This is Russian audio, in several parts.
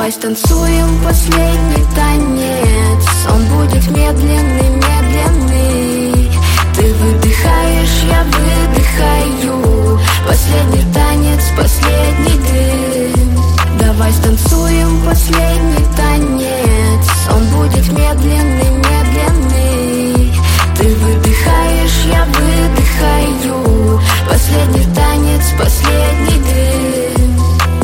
Давай станцуем последний танец. Он будет медленный, медленный. Ты выдыхаешь, я выдыхаю. Последний танец, последний дым. Давай станцуем последний танец. Он будет медленный, медленный. Ты выдыхаешь, я выдыхаю. Последний танец, последний дым.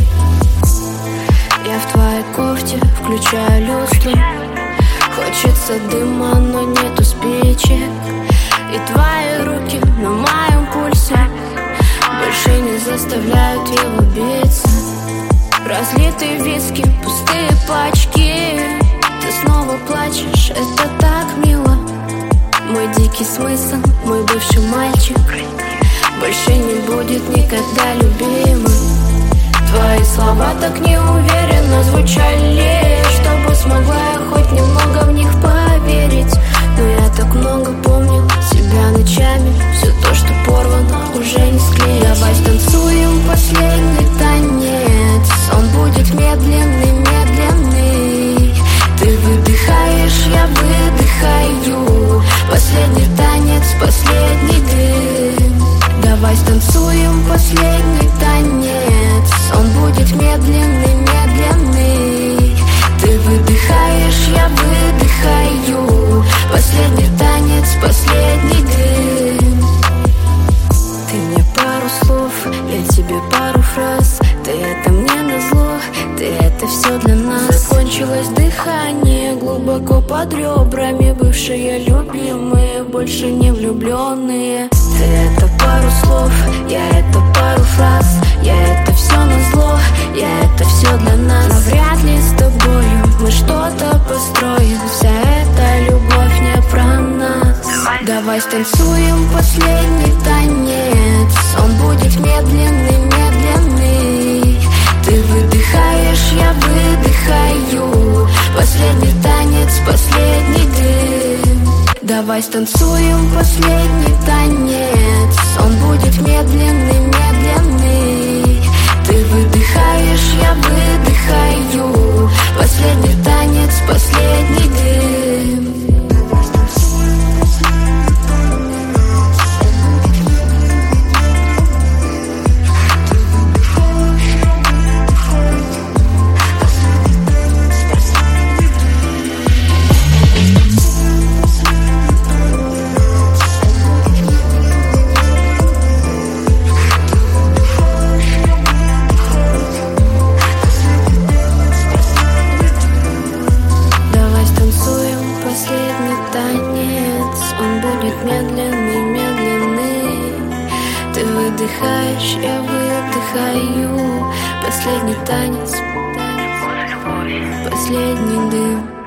Я в твоей кофте включаю люстру. Хочется дыма, но нету спичек. И твои руки на моем пульсе больше не заставляют его биться. Разлитые виски, пустые пачки. Ты снова плачешь, это так мило. Мой дикий смысл, мой бывший мальчик больше не будет никогда любимым. Твои слова так неуверенно звучали, чтобы смогла я хоть немного в них поверить. Но я так много помню тебя ночами. Все то, что порвано, уже не склеить. Давай станцуем последний танец. Он будет медленный, медленный. Ты выдыхаешь, я выдыхаю. Последний танец, последний дым. Давай станцуем последний танец. Он будет медленный, медленный. Ты выдыхаешь, я выдыхаю. Последний танец, последний дым. Ты мне пару слов, я тебе пару фраз. Ты это мне назло, ты это все для нас. Закончилось дыхание глубоко под ребрами. Бывшие любимые, больше не влюбленные. Ты это пару слов, я это пару фраз. Я это все назло, я это все для нас. Но вряд ли с тобою мы что-то построим. Вся эта любовь не про нас. Давай станцуем последний танец. Он будет медленный, медленный. Ты выдыхаешь, я выдыхаю. Последний танец, последний дым. Давай станцуем последний танец. Он будет медленный, медленный. Ты выдыхаешь, я выдыхаю. Последний танец, последний дым. Он будет медленный, медленный. Ты выдыхаешь, я выдыхаю. Последний танец, последний дым.